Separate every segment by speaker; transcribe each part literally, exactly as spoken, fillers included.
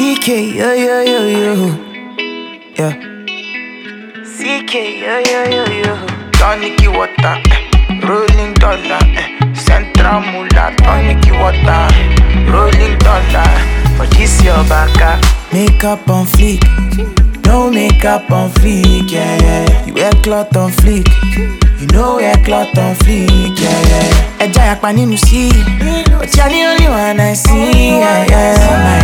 Speaker 1: C K, yo, yo, yo, yo. Yeah. C K, yo, yo, yo, yo.
Speaker 2: Tonic water, eh. Rolling dollar, eh. Central Mula, tonic water, rolling dollar. For this your baka.
Speaker 1: Makeup on fleek, no makeup on fleek, yeah, yeah. You wear cloth on fleek, you know wear cloth on fleek, yeah, yeah. Eja yakpa ninu see, but you're the only one I see, yeah, yeah, my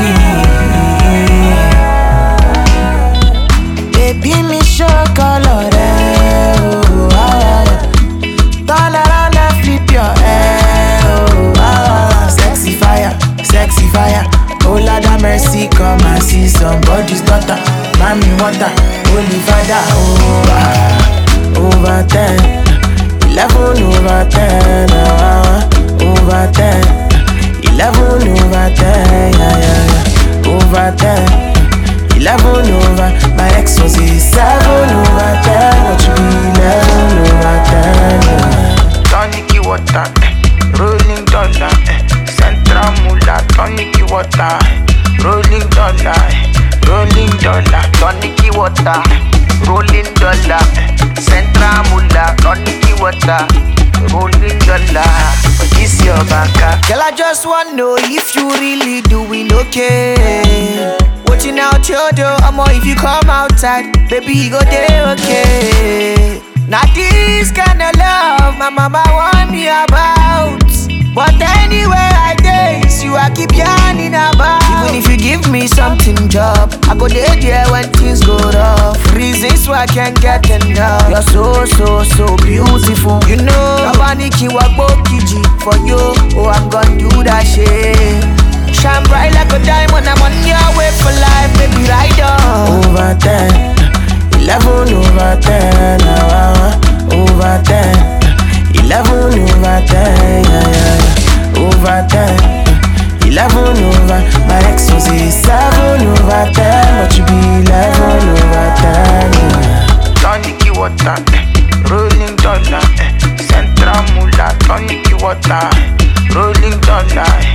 Speaker 1: darling. Baby, me show color, eh, oh, ah, ah. Turn around and flip your hair, oh, ah, ah. Sexy fire, sexy fire. Oh Lord have mercy, come and see somebody's daughter. Mommy water, holy father, oh ah, over ten, eleven over ten, ah, over ten, eleven over ten, yeah, yeah, yeah. Over ten, eleven over. My ex was a seven over ten, but you be eleven over ten. Yeah.
Speaker 2: Tonic water, eh. Rolling dollar, eh. Central Mula, tonic water, rolling dollar, rolling dollar, tonic water, rolling dollar, Central Mula, tonic water, rolling dollar. For this your baka.
Speaker 1: Girl, I just wanna know if you really doing okay. Watching out your door, I'm if you come outside, baby, you go there okay. Now this kind of love, my mama want me about. But anyway I days, you I keep yarning about. Even if you give me something job, I go there there when things go rough. Reasons why I can't get enough. You're so, so, so beautiful. You know, Rabaniki Wakbokiji for you. Oh, I'm gonna do that shit. Shine bright like a diamond, I'm on your way for life, baby, ride on. Over ten, eleven over ten, uh, over ten, eleven over ten, yeah, yeah. Over ten, eleven over. My ex was a seven over ten, but you be eleven over ten. Yeah.
Speaker 2: Tonic water, eh. Rolling dollar, eh. Central Mula, tonic water, rolling dollar.